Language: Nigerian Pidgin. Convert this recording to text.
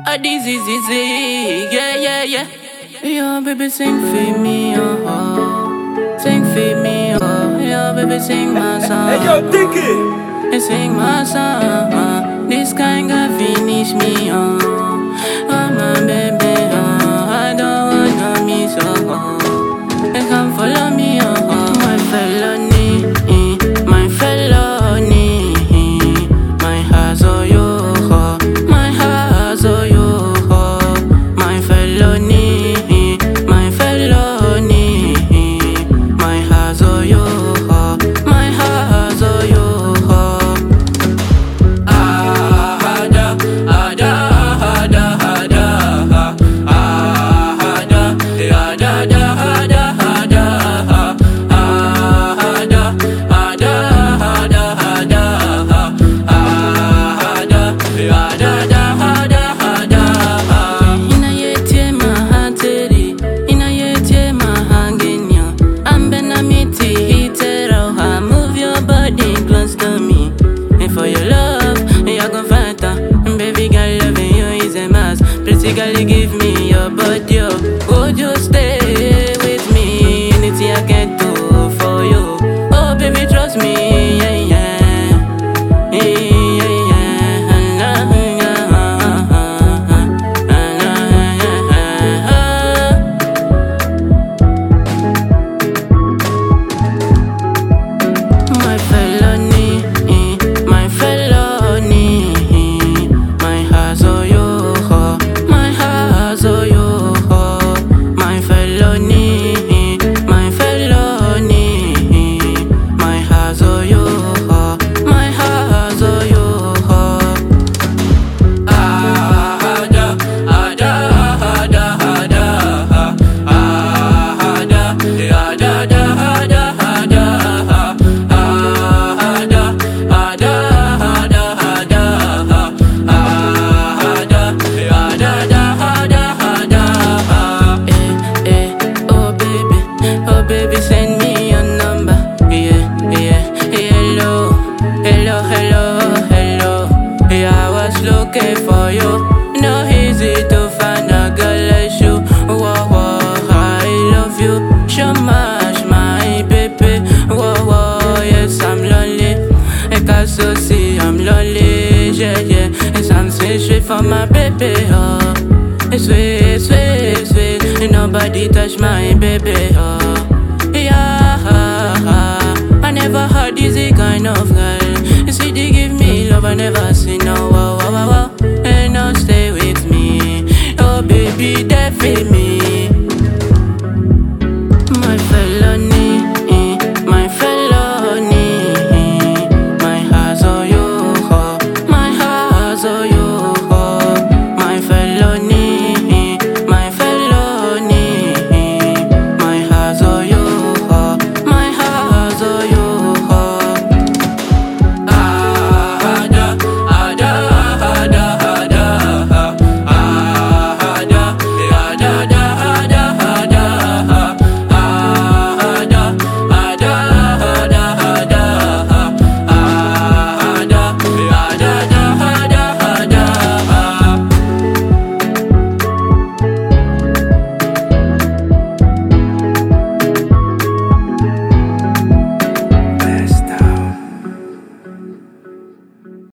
This is easy, yeah, yeah, yeah. Yo, baby, sing for me, sing for me, yo, baby, sing my song. Hey, yo, Dicky, Sing my song. This kind of finish me, oh, my baby, I don't wanna miss, you come follow me, my felony, my felony, my house, oh, you. For your love, you gon' fight baby girl, loving you is a must. Pretty girl, you give me your body, would you stay with me? Anything I can do for you. Oh, baby, trust me, yeah, yeah, yeah. Baby, send me your number. Yeah, yeah, hello, hello, hello, hello. Yeah, I was looking for you. No easy to find a girl like you. Whoa, whoa, I love you so much, my baby. Whoa, whoa, yes, I'm lonely. I can so see I'm lonely. Yeah, yeah, it's I'm sweet for my baby. Oh, it's sweet, sweet, sweet. Nobody touch my baby. Oh. I never had this kind of girl. You see, they give me love, I never seen no. Wow, wow, wow.